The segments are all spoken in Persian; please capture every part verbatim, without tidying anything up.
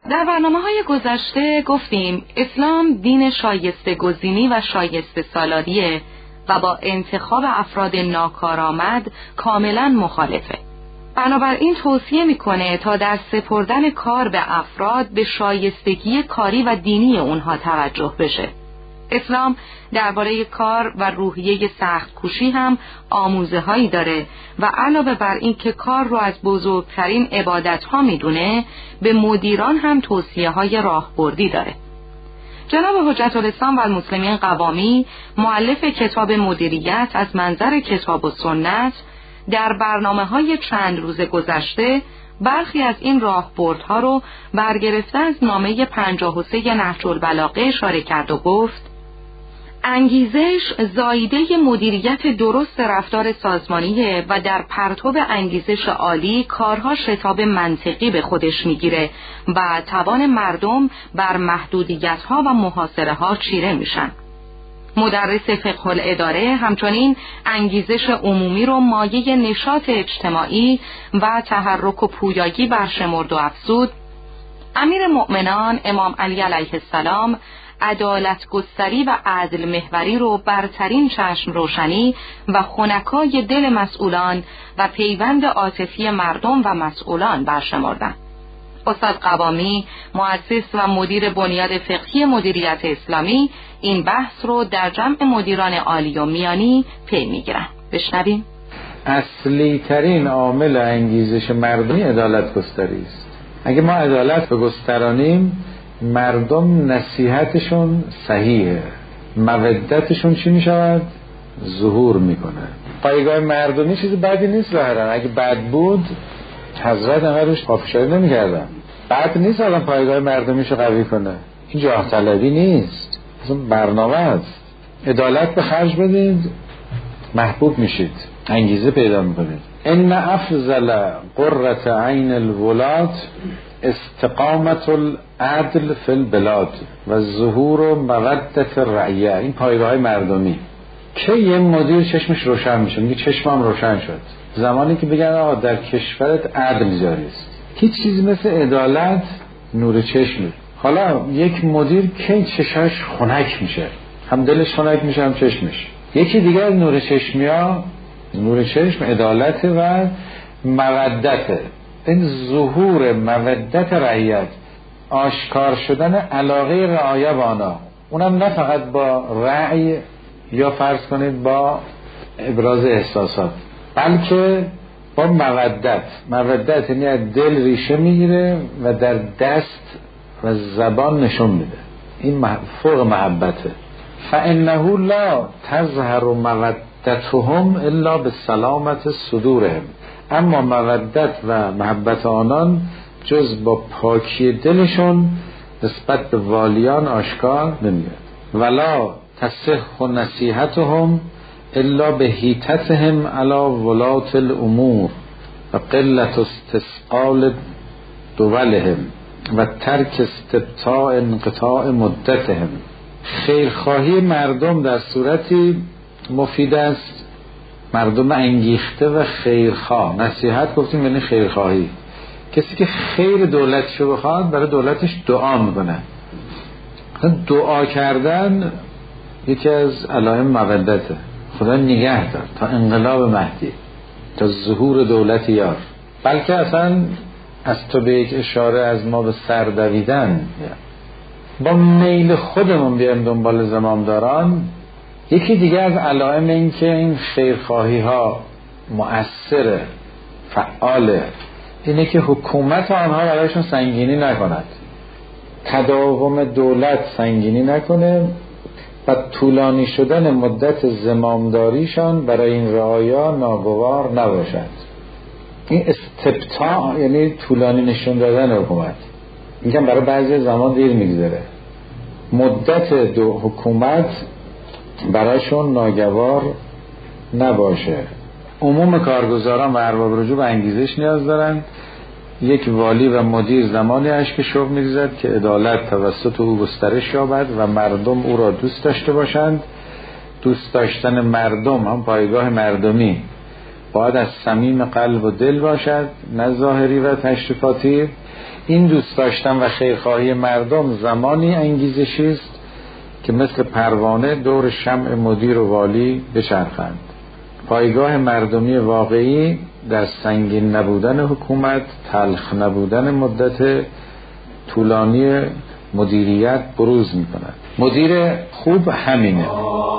در برنامه‌های گذشته گفتیم اسلام دین شایسته گزینی و شایسته سالاریه و با انتخاب افراد ناکارآمد کاملا مخالفه. بنابراین توصیه میکنه تا در سپردن کار به افراد به شایستگی کاری و دینی اونها توجه بشه. اسلام درباره کار و روحیه سخت کوشی هم آموزه هایی داره و علاوه بر این که کار رو از بزرگترین عبادت ها میدونه، به مدیران هم توصیه های راهبردی داره. جناب حجت الاسلام و المسلمین قوامی، مؤلف کتاب مدیریت از منظر کتاب و سنت، در برنامه های چند روز گذشته برخی از این راهبردها رو برگرفته از نامه پنجاه و سه نهج البلاغه اشاره کرد و گفت: انگیزش زاییده مدیریت درست رفتار سازمانیه و در پرتو انگیزش عالی کارها شتاب منطقی به خودش میگیره و توان مردم بر محدودیت‌ها و محاصره‌ها چیره میشن. مدرس فقه الاداره همچنین انگیزش عمومی رو مایه نشاط اجتماعی و تحرک و پویایی برشمرد و افزود. امیر مؤمنان امام علی علیه السلام عدالت گستری و عدل محوری رو برترین چشم روشنی و خنکای دل مسئولان و پیوند عاطفی مردم و مسئولان برشمردند. استاد قوامی، مؤسس و مدیر بنیاد فقهی مدیریت اسلامی، این بحث رو در جمع مدیران عالی و میانی پی میگیرن. بشنویم. اصلی ترین عامل انگیزش مردمی عدالت گستری است. اگه ما عدالت بگسترانیم، مردم نصیحتشون صحیحه، مودتشون چی میشود؟ ظهور میکنه. پایگاه مردمی چیز بدی نیست ظاهرا. اگه بد بود حضرت انقدر روش پافشاری نمیکردن. بد نیست الان پایگاه مردمیشو قوی کنه. این جاه طلبی نیست، اصلا برنامه است. عدالت به خرج بدید، محبوب میشید، انگیزه پیدا میکنید. ان افضل قرة عین الولاد استقامت العدل فی البلاد و ظهور و مودت الرعیه. این پایگاه های مردمی که یه مدیر چشمش روشن میشه، میگه چشمم روشن شد زمانی که بگن آقا در کشورت عدل جاری است. هیچ چیزی مثل عدالت نور چشم. حالا یک مدیر که چشمش خنک میشه، هم دلش خنک میشه هم چشمش. یکی دیگه از نور چشمیا، نور چشم عدالت و مودت. این ظهور مودت رعیت، آشکار شدن علاقه رعایه با آنها، اونم نه فقط با رأی یا فرض کنید با ابراز احساسات، بلکه با مودت. مودت یعنی از دل ریشه میگیره و در دست و زبان نشون میده. این فوق محبته. فانه لا تظهر مودتهم الا بسلامت صدورهم. اما مودت و محبت آنان جز با پاکی دلشون نسبت به والیان آشکار نمیاد. ولا تصح نصیحتهم الا به هیتتهم علی ولات الامور و قلت استثقال دولهم و ترک استبطاء انقطاع مدتهم. خیرخواهی مردم در صورتی مفید است، مردم انگیخته و خیرخواه. نصیحت گفتیم یعنی خیرخواهی. کسی که خیر دولتشو بخواد برای دولتش دعا میکنه. دعا کردن یکی از علائم مودته. خدا نگه دار تا انقلاب مهدی، تا ظهور دولت یار. بلکه اصلا از تو به یک اشاره از ما به سر دویدن، با میل خودمون بیایم دنبال زمامداران. یکی دیگه از علائم این که این خیرخواهی ها مؤثره، فعاله، اینه که حکومت آنها برایشون سنگینی نکند، تداوم دولت سنگینی نکنه و طولانی شدن مدت زمامداریشان برای این رعایا ناگوار نباشد. این استبطاء یعنی طولانی نشون دادن حکومت. میگم برای بعضی زمان دیر میگذره. مدت دو حکومت برایشون ناگوار نباشه. عموم کارگزاران و ارباب رجوع به انگیزش نیاز دارن. یک والی و مدیر زمانی اشک شوق می‌ریزد که عدالت توسط او گسترش یابد و مردم او را دوست داشته باشند. دوست داشتن مردم هم پایگاه مردمی باید از صمیم قلب و دل باشد، نه ظاهری و تشریفاتی. این دوست داشتن و خیرخواهی مردم زمانی انگیزشی است که مثل پروانه دور شمع مدیر و والی بچرخند. پایگاه مردمی واقعی در سنگین نبودن حکومت، تلخ نبودن مدت طولانی مدیریت بروز می کند. مدیر خوب همینه.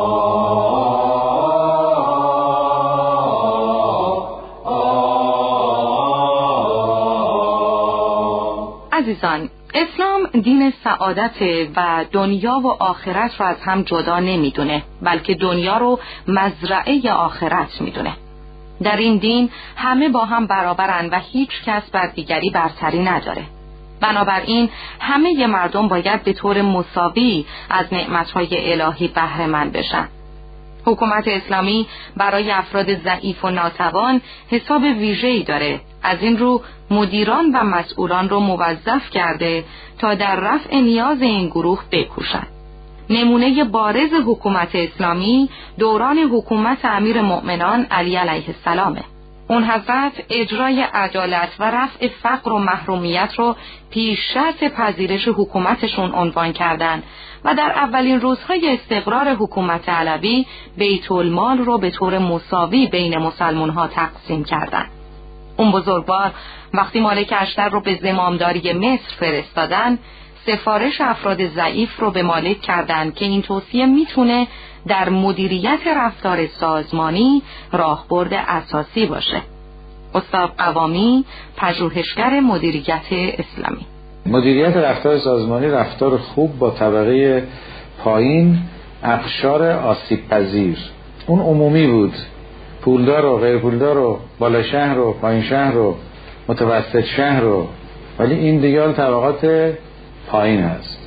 عزیزان، اسلام دین سعادت و دنیا و آخرت رو از هم جدا نمیدونه، بلکه دنیا رو مزرعه آخرت میدونه. در این دین همه با هم برابرن و هیچ کس بر دیگری برتری نداره. بنابراین همه مردم باید به طور مساوی از نعمتهای الهی بهره مند بشن. حکومت اسلامی برای افراد ضعیف و ناتوان حساب ویژه‌ای داره. از این رو مدیران و مسئولان رو موظف کرده تا در رفع نیاز این گروه بکوشند. نمونه بارز حکومت اسلامی دوران حکومت امیر مؤمنان علی علیه السلامه. اون حضرت اجرای عدالت و رفع فقر و محرومیت رو پیش شرط پذیرش حکومتشون عنوان کردند و در اولین روزهای استقرار حکومت علوی بیت المال رو به طور مساوی بین مسلمان ها تقسیم کردند. اون بزرگوار وقتی مالک اشتر رو به زمامداری مصر فرستادن، سفارش افراد ضعیف رو به مالک کردند که این توصیه میتونه در مدیریت رفتار سازمانی راهبرد اساسی باشه. استاد قوامی، پژوهشگر مدیریت اسلامی. مدیریت رفتار سازمانی رفتار خوب با طبقه پایین، اقشار آسیب پذیر. اون عمومی بود، پولدار و غیر پولدار و بالا شهر و پایین شهر و متوسط شهر و، ولی این دیگر طبقات پایین هست.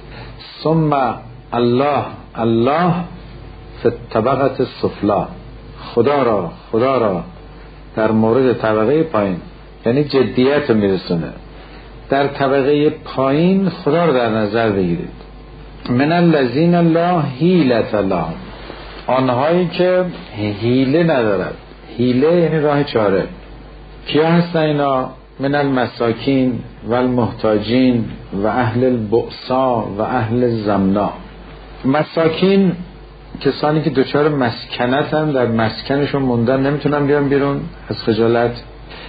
ثم الله الله فی طبقه السفلی، خدا را خدا را در مورد طبقه پایین، یعنی جدیت میرسونه. در طبقه پایین خدا رو در نظر بگیرید. من الذین لا حیلة لهم، آنهایی که حیله ندارد. حیله یعنی راه چاره. کیا هستن اینا؟ من المساکین و المحتاجین و اهل البؤسا و اهل الزمنا. مساکین کسانی که دچار مسکنت هم، در مسکنشون موندن، نمیتونن بیان بیرون از خجالت.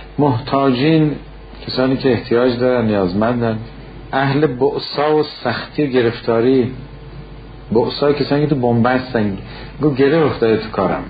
محتاجین کسانی که احتیاج دارن، نیازمندن. اهل بؤسا و سختی و گرفتاری، بؤسا کسانی که تو بنبستن، گو گره افتاده تو کارم.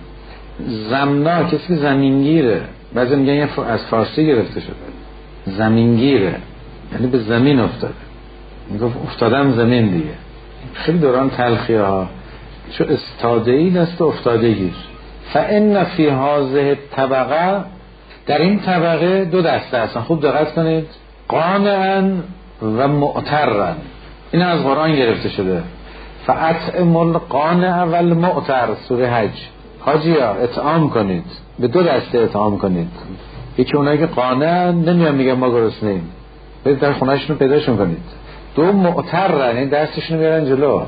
زمنا کسی که زمینگیره، بعضی میگن از فارسی گرفته شده، زمینگیره یعنی به زمین افتاده. میگفت افتادم زمین دیگه. خیلی دوران تلخیه ها، چو استادهی دست افتاده گیر. فان فی هذه الطبقه، در این طبقه دو دسته هستن، خوب دقت کنید. قانعا و معترا، این از قرآن گرفته شده. فاطعم القانع و المعتر، سوره حج. حاجیا اطعام کنید، به دو دسته اطعام کنید. یکی اونایی که قانع نمیان میگن ما گرسنه‌ایم، برید در خونه‌شون پیداشون کنید. دو معترن، این دستشون رو میارن جلو،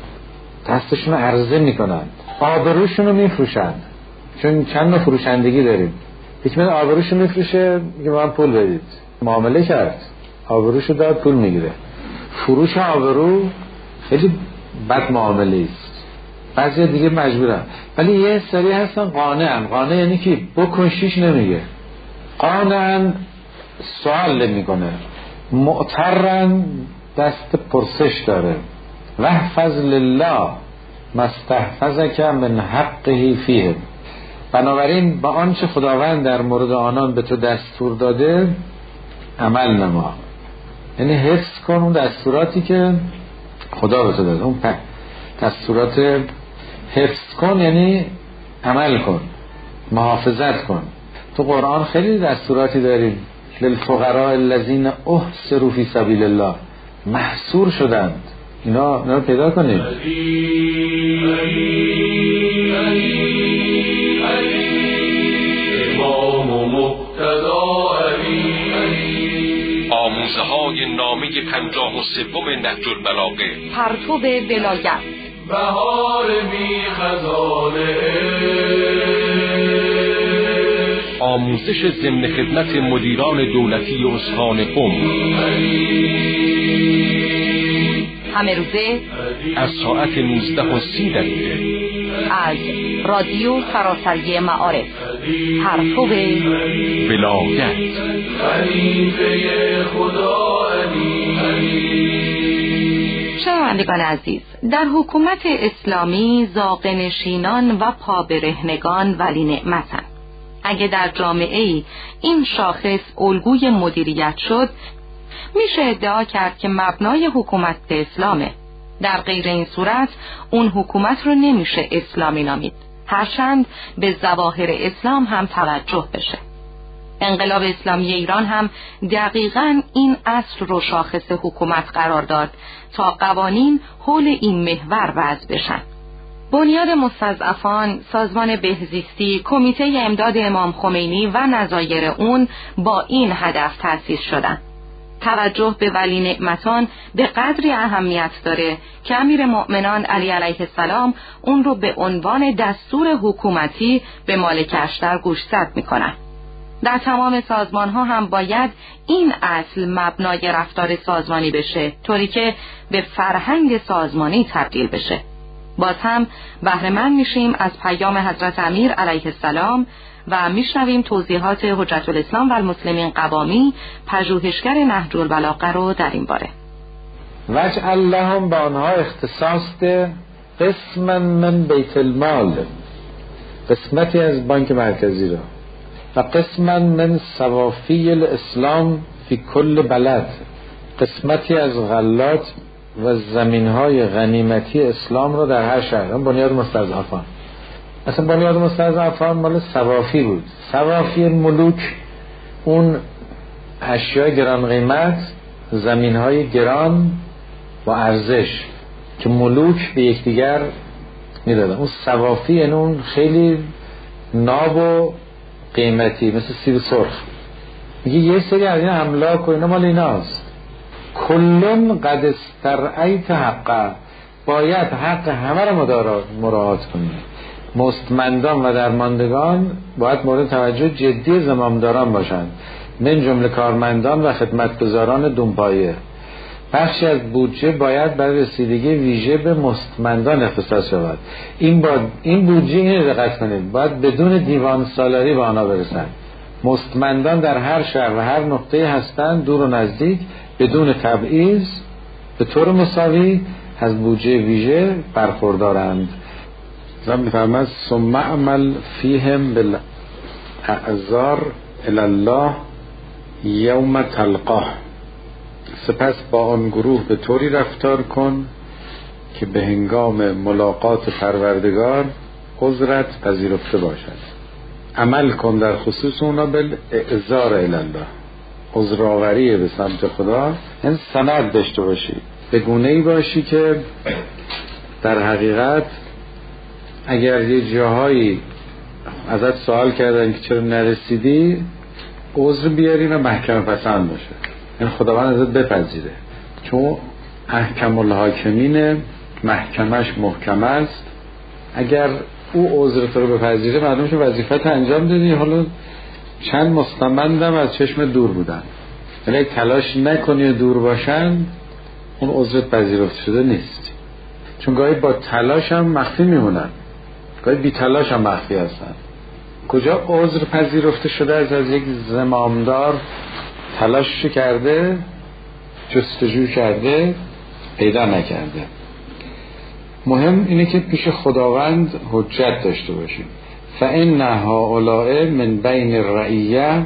دستشون رو عرضه میکنن، آبروشون رو میفروشن. چون چند نوع فروشندگی داریم. یکی من آبروشو میفروشه، میگه من پول بدید، معامله کرد، آبروشو داد، پول میگیره. فروش آبرو خیلی بد معامله است. بعضی دیگه مجبورن. ولی یه سری هستن قانعن. قانع یعنی که بکن شیش نمیگه. قانعن سوال نمیکنه. معترن دست پرسش داره. واحفظ لله ما استحفظک من حقه فیه. بنابراین با آنچه خداوند در مورد آنان به تو دستور داده عمل نما، یعنی حفظ کن اون دستوراتی که خدا به تو داده. اون دستورات حفظ کن یعنی عمل کن، محافظت کن. تو قرآن خیلی دستوراتی داریم. للفقراء الذین احصروا فی سبیل الله، محصور شدند. اینا اینا رو پیدا کنید. آموزه های نامه پنجاه و سوم نهج البلاغه. پرتو ولایت، بهار بی خزانه، آموزش ضمن خدمت مدیران دولتی استان قم همه روزه از ساعت نوزده و سی دقیقه از رادیو سراسری معارف پرتو ولایت. شنوندگان عزیز، در حکومت اسلامی زاغنشینان و پابرهنگان ولی نعمتند. اگه در جامعه ای این شاخص الگوی مدیریت شد، میشه ادعا کرد که مبنای حکومت اسلامه. در غیر این صورت اون حکومت رو نمیشه اسلامی نامید، هرچند به ظواهر اسلام هم توجه بشه. انقلاب اسلامی ایران هم دقیقاً این اصل رو شاخص حکومت قرار داد تا قوانین حول این محور وضع بشن. بنیاد مستضعفان، سازمان بهزیستی، کمیته امداد امام خمینی و نظایر اون با این هدف تأسیس شدند. توجه به ولی نعمتان به قدری اهمیت داره که امیر مؤمنان علی علیه السلام اون رو به عنوان دستور حکومتی به مالک اشتر گوشزد میکنن. در تمام سازمان ها هم باید این اصل مبنای رفتار سازمانی بشه، طوری که به فرهنگ سازمانی تبدیل بشه. باز هم بهره مند میشیم از پیام حضرت امیر علیه السلام و میشنویم توضیحات حجت الاسلام و المسلمین قوامی، پژوهشگر نهج البلاغه رو در این باره. واجعل لهم به آنها اختصاص ده قسما من بیت المال، قسمتی از بانک مرکزی را، و قسما من صوافی الاسلام فی کل بلد، قسمتی از غلات و زمینهای غنیمتی اسلام را در هر شهر. بنیاد مستضعفان، اصلا بنیاد مستضعفان مال صوافی بود. صوافی ملوک اون اشیاء گران قیمت، زمینهای گران و ارزش که ملوک به یکدیگر میدادن. اون صوافی یعنی اون خیلی ناب و قیمتی، مثل سیب سرخ. میگه یه سری از این املاک و اینا مال ایناست. کلن قد استرعیت حقه، باید حق همه را مراعات کنی. مستمندان و درماندگان باید مورد توجه جدی زمامداران باشند، من جمله کارمندان و خدمتگزاران دونپایه. بخشی از بودجه باید برای رسیدگی ویژه به مستمندان اختصاص شود. این با این بودجه اینو دقت کنید، باید بدون دیوان سالاری به آنها برسند. مستمندان در هر شهر و هر نقطه هستند، دور و نزدیک، بدون تبعیض، به طور مساوی از بودجه ویژه برخوردارند. زن میفرمد ثم عمل فیهم بالاعذار الی الله یوم تلقاه، سپس با آن گروه به طوری رفتار کن که به هنگام ملاقات پروردگار عذرت پذیرفته باشد. عمل کن در خصوص اونا بالاعذار الی الله، عذرآوری به سمت خدا، یعنی سند داشته باشی، به گونه‌ای باشی که در حقیقت اگر یه جاهایی ازت سوال کردن که چرا نرسیدی، عذر بیاری و محکمه پسند باشه، یعنی خداوند ازت بپذیره، چون احکم الحاکمین، محکمش محکم است. اگر او عذر تو رو بپذیره، معلومه که وظیفت انجام دادی. حالا چند مستمندم از چشم دور بودن، ولی تلاش نکنی دور باشن، اون عذرت پذیرفته شده نیست. چون گاهی با تلاش هم مخفی میمونن، گاهی بی تلاش هم مخفی هستن. کجا عذر پذیرفته شده از از یک زمامدار تلاش کرده، جستجو کرده، پیدا نکرده. مهم اینه که پیش خداوند حجت داشته باشیم. فإن هؤلاء من بین الرعیه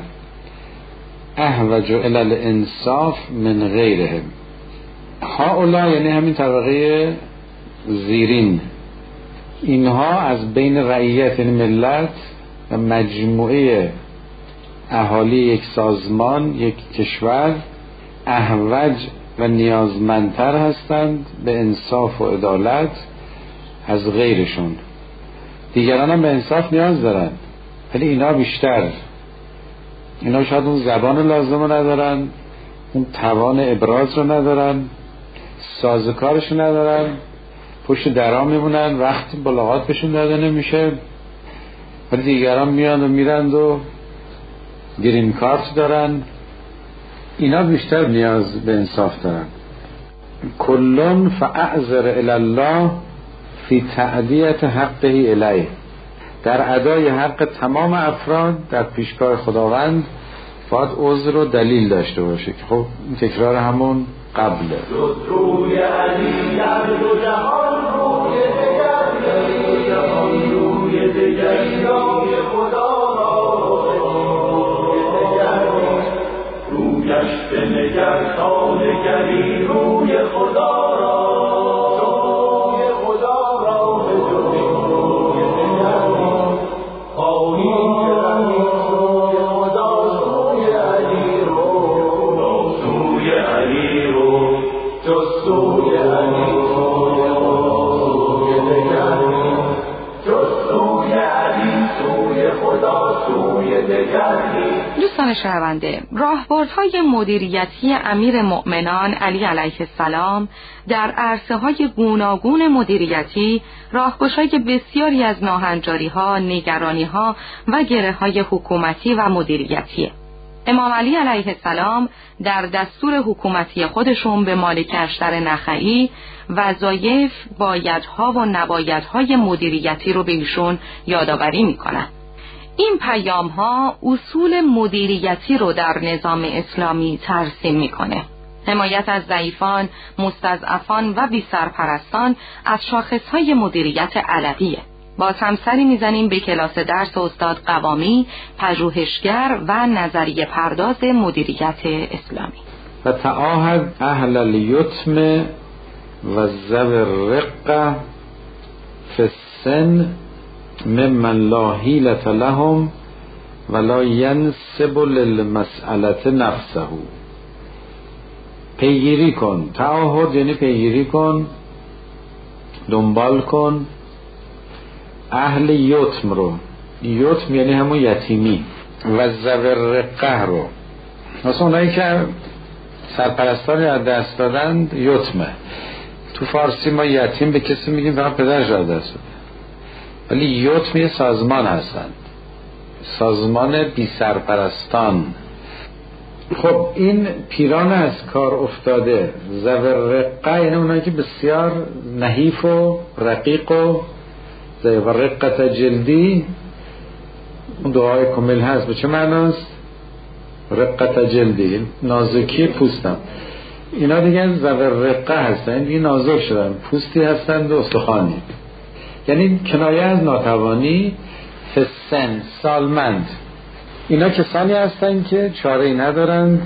احوج الی الانصاف من غیرهم. هؤلاء یعنی همین طبقه زیرین، اینها از بین رعیت یعنی ملت و مجموعه اهالی یک سازمان، یک کشور، احوج و نیازمندتر هستند به انصاف و عدالت از غیرشون. دیگران هم به انصاف نیاز دارن، ولی اینا بیشتر. اینا شاید اون زبان لازم رو ندارن، اون توان ابراز رو ندارن، سازوکارش رو ندارن، پشت درام میمونن، وقت ملاقات بهشون داده نمیشه، ولی دیگران میان و میرند و گرین کارت دارن، اینا بیشتر نیاز به انصاف دارن. کلون فاعذر الی الله فی تعدیت حقه الیه، در ادای حق تمام افراد در پیشگاه خداوند باید عذر و دلیل داشته باشه که خب این تکرار همون قبله. روی علی در دو جهان روی دگر روی دگر روی خدا رویش به نگر تا نگری روی خدا را روی خدا را روی دگر خواهی روی خدا روی علی رو روی علی رو جستوی علی روی دگر جستوی علی سوی خدا سوی دگر. دوستان شنونده، راهبردهای مدیریتی امیر مؤمنان علی علیه السلام در عرصه‌های گوناگون مدیریتی راهگشای بسیاری از ناهنجاری‌ها، نگرانی‌ها و گره‌های حکومتی و مدیریتیه. امام علی علیه السلام در دستور حکومتی خودشون به مالک اشتر نخعی وظایف، بایدها و نبایدهای مدیریتی رو به ایشون یادآوری میکنن. این پیام ها اصول مدیریتی رو در نظام اسلامی ترسیم میکنه. حمایت از ضعیفان، مستضعفان و بی سرپرستان از شاخصهای مدیریت علویه. باز هم سری میزنیم به کلاس درس استاد قوامی، پژوهشگر و نظریه پرداز مدیریت اسلامی. و تعاهد اهل الیتم و ذوی الرقه فی السن ممن لا حیلة لهم ولا ینسب للمسئله نفسه. پیگیری کن، تعاهد یعنی پیگیری کن، دنبال کن اهل یتم رو. یتم یعنی همون یتیمی. و ذوی الرقه رو، مثلا اونایی که سرپرستانی از دست دادند یتمه. تو فارسی ما یتیم به کسی میگیم فقط پدرش از دست داده، ولی یتم یه سازمان هستند، سازمان بی سرپرستان. خب این پیران از کار افتاده. ذوی الرقه یعنی اونایی که بسیار نحیف و رقیق و ذوی الرقه جلدی. اون دعای کامل هست به چه معناست؟ رقه جلدی، نازکی پوستم. اینا دیگه ذوی الرقه هستن، دیگه نازک شدن، پوستی هستند و استخوانی، یعنی کنایه از ناتوانی. فسن سالمند، اینا کسانی هستن که چاره‌ای ندارند.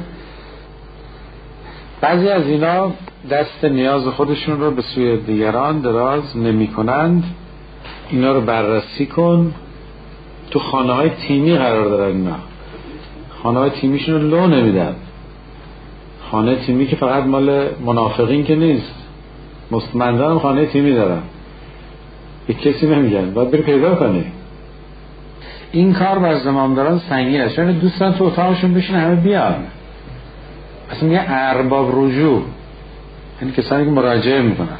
بعضی از اینا دست نیاز خودشون رو به سوی دیگران دراز نمی کنند. اینا رو بررسی کن. تو خانه های تیمی قرار دارن، اینا خانه های تیمیشون رو لو نمیدن. خانه تیمی که فقط مال منافقین که نیست، مستمندان هم خانه تیمی دارن، به کسی نمیگن، باید بری پیدا کنی. این کار بر زمامداران سنگین است، چون دوستان تو اتاقشون بشین همه بیان. اصلا میگه ارباب رجوع، یعنی کسانی که مراجعه میکنن.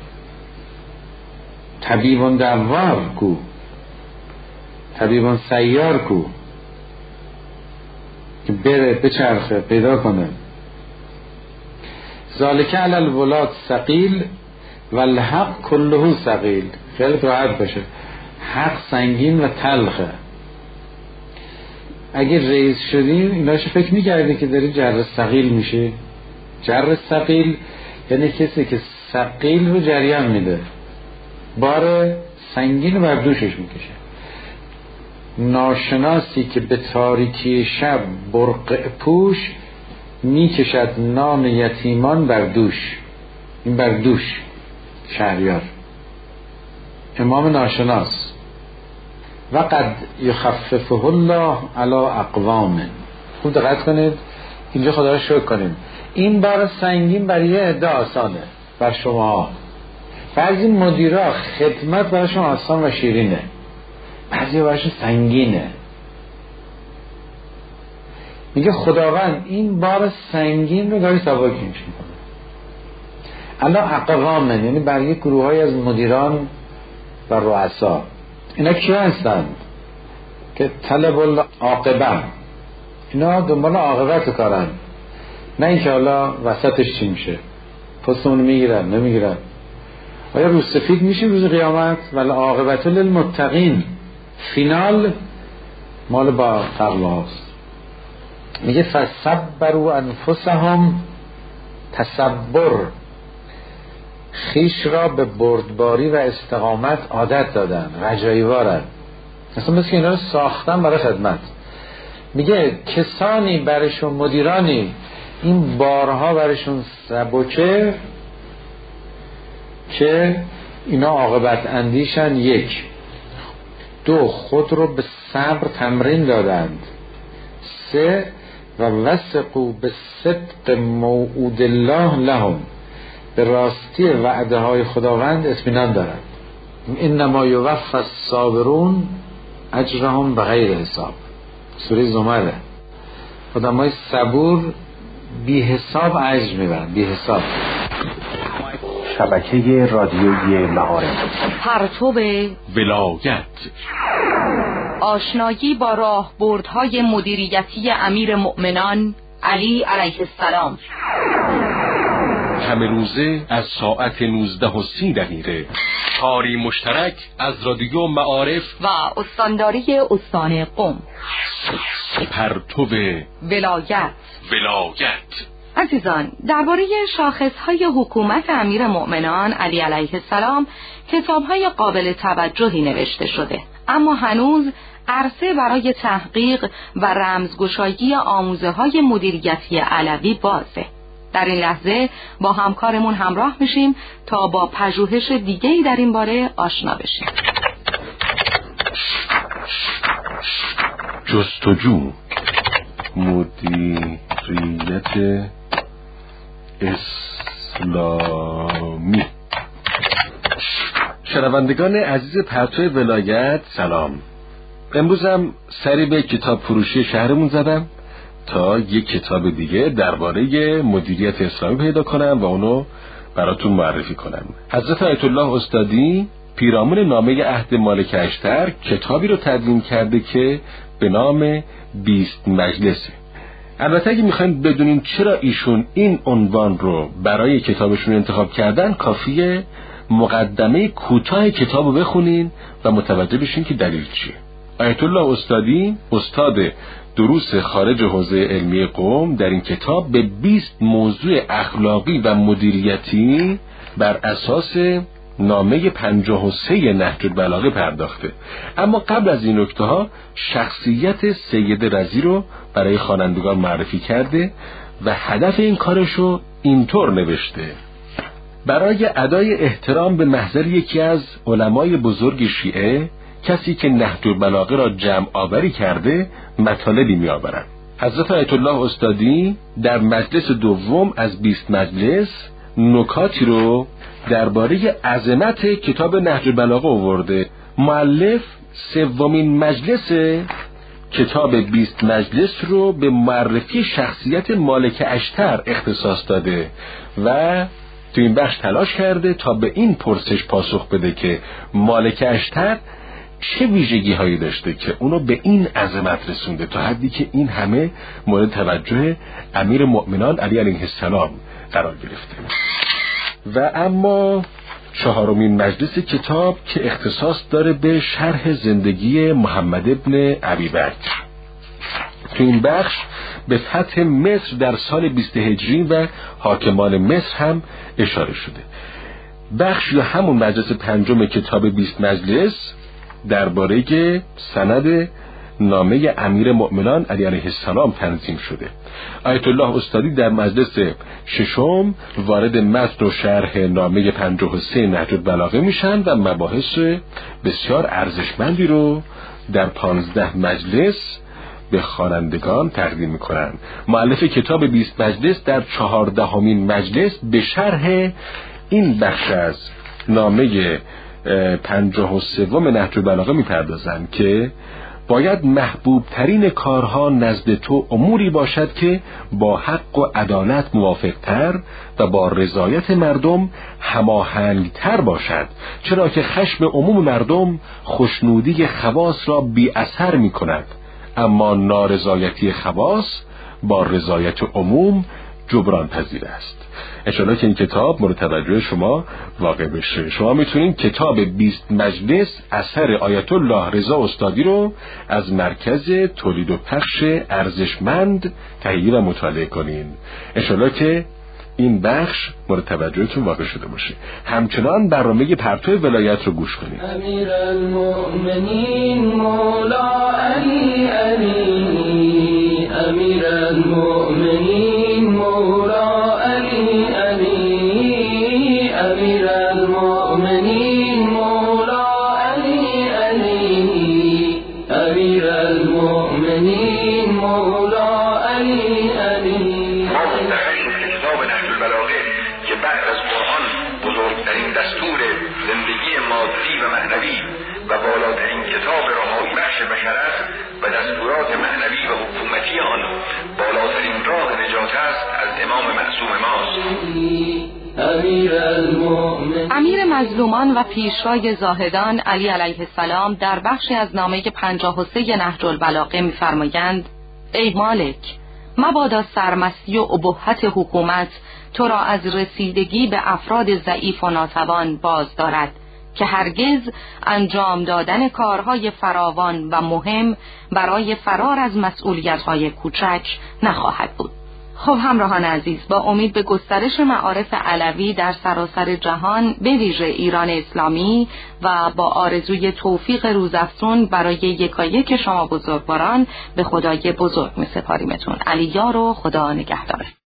طبیبون دوار کو، طبیبون سیار کو، که بره بچرخه پیدا کنه. ذالک علی الولاد ثقیل و الحق کله ثقیل. خیلی راحت باشه، حق سنگین و تلخه. اگه رئیس شدیم ایناشو فکر میکردی که داری جر ثقیل میشه. جر ثقیل یعنی کسی که ثقیل رو جریان میده، بار سنگین رو بر دوشش میکشه. ناشناسی که به تاریکی شب برقع پوش میکشد نان یتیمان بر دوش. این بر دوش شهریار، امام ناشناس. و قد یخففه الله علی اقوام. خوب دقت کنید، اینجا خدا رو شکر کنیم. این بار سنگین برای یه عده آسانه، بر شما. بعضی مدیرا خدمت براشون آسان و شیرینه، بعضی براشون سنگینه. میگه خداوند این بار سنگین رو داری سبک میکنه. الا اقوام یعنی برای گروه های از مدیران و رؤسا. اینا کی هستند؟ که طلب العاقبه، اینا دنبال عاقبت کارن، نه اینکه حالا وسطش چی میشه، پستمون میگیرن نمیگیرن. آیا روز سفید میشیم روز قیامت؟ ولی عاقبت للمتقین، فینال مال با تقواست. میگه فصبروا انفسهم، تصبر، خیش را به بردباری و استقامت عادت دادن، رجایی وارن، اصلا مثل اینا رو ساختن برای خدمت. میگه کسانی برشون، مدیرانی این بارها برشون سبکه که اینا عاقبت اندیشن. یک، دو، خود رو به صبر تمرین دادند. سه، و وثقوا به صدق موعود الله لهم، به راستی وعده های خداوند اطمینان دارند. انما یوفی الصابرون اجرهم بغیر حساب، سوره زمره. آدمای صبور بی حساب اجر میبرن، بی حساب. شبکه رادیویی معارف، پرتو ولایت، آشنایی با راهبردهای مدیریتی امیر مؤمنان علی علیه السلام، همه روزه از ساعت نوزده و سی دقیقه. کاری مشترک از رادیو معارف و استانداری استان قم. پرتو ولایت. ولایت. عزیزان، درباره شاخصهای حکومت امیر مؤمنان علی علیه السلام کتاب‌های قابل توجهی نوشته شده، اما هنوز عرصه برای تحقیق و رمزگشایی آموزه‌های مدیریتی علوی بازه. در این لحظه با همکارمون همراه میشیم تا با پژوهش دیگه‌ای در این باره آشنا بشیم. جستجو، مدیریت اسلامی. شنوندگان عزیز پرتو ولایت سلام. امروزم سری به کتاب فروشی شهرمون زدم تا یک کتاب دیگه درباره مدیریت اسلامی پیدا کنم و اونو براتون معرفی کنم. حضرت آیت الله استادی پیرامون نامه عهد مالک اشتر کتابی رو تدوین کرده که به نام بیست مجلسه. البته اگه میخواین بدونین چرا ایشون این عنوان رو برای کتابشون انتخاب کردن، کافیه مقدمه کوتاه کتابو بخونین و متوجه بشین که دلیل چیه. آیت الله استادی استاد دروس خارج حوزه علمی قم در این کتاب به بیست موضوع اخلاقی و مدیریتی بر اساس نامه پنجاه و سه نهج البلاغه پرداخته. اما قبل از این نکته ها شخصیت سید رضی رو برای خوانندگان معرفی کرده و هدف این کارشو اینطور نوشته: برای ادای احترام به محضر یکی از علمای بزرگ شیعه، کسی که نهج البلاغه را جمع آوری کرده، مطالبی می آورند. حضرت آیت الله استادی در مجلس دوم از بیست مجلس نکاتی رو درباره عظمت کتاب نهج البلاغه آورده. مؤلف سومین مجلس کتاب بیست مجلس رو به معرفی شخصیت مالک اشتر اختصاص داده و تو این بخش تلاش کرده تا به این پرسش پاسخ بده که مالک اشتر چه ویژگی هایی داشته که اونو به این عظمت رسونده تا حدی که این همه مورد توجه امیر مؤمنان علی علیه السلام قرار گرفته. و اما چهارمین مجلس کتاب که اختصاص داره به شرح زندگی محمد ابن ابی بکر. تو این بخش به فتح مصر در سال بیست هجری و حاکمان مصر هم اشاره شده. بخش یا همون مجلس پنجم کتاب بیست مجلس درباره سند نامه امیر مؤمنان علی علیه السلام تنظیم شده. آیت الله استادی در مجلس ششم وارد متن و شرح نامه پنجاه و سه نهج البلاغه میشن و مباحث بسیار ارزشمندی رو در پانزده مجلس به خوانندگان تقدیم میکنن. مؤلف کتاب بیست مجلس در چهاردهمین مجلس به شرح این بخش از نامه پنجاه و سوم نهج البلاغه میپردازند که باید محبوب ترین کارها نزد تو اموری باشد که با حق و عدالت موافق تر و با رضایت مردم هماهنگ تر باشد، چرا که خشم عموم مردم خوشنودی خواص را بی اثر می کند. اما نارضایتی خواص با رضایت عموم جبران پذیر است. انشاءالله که این کتاب مورد توجه شما واقع بشه. شما میتونید کتاب بیست مجلس اثر آیت الله رضا استادی رو از مرکز تولید و پخش ارزشمند تهیه و مطالعه کنین. انشاءالله که این بخش مورد توجهتون واقع شده باشه. همچنان برنامه پرتو ولایت رو گوش کنید. امیر المؤمنین مولا علی علی، امیر المؤمنین مولا علی علی، امیر المؤمنین مولا علی علی، امیر المؤمنین مولا علی علی. بعد از قرآن بزرگترین دستور زندگی مادی و معنوی و بالاترین کتاب رهایی بخش بشر است و دستورات معنوی و حکومتی آن بالاترین راه نجات است از امام معصوم ماست. امیر مظلومان و پیشوای زاهدان علی علیه السلام در بخشی از نامه پنجاه و سه نهج البلاغه می‌فرمایند: ای مالک، مبادا سرمستی و ابهت حکومت تو را از رسیدگی به افراد ضعیف و ناتوان باز دارد که هرگز انجام دادن کارهای فراوان و مهم برای فرار از مسئولیت‌های کوچک نخواهد بود. خب همراهان عزیز، با امید به گسترش معارف علوی در سراسر جهان به ویژه ایران اسلامی و با آرزوی توفیق روزافزون برای یکایک شما بزرگواران، به خدای بزرگ می‌سپاریمتون. علی یار و خدا نگهدار.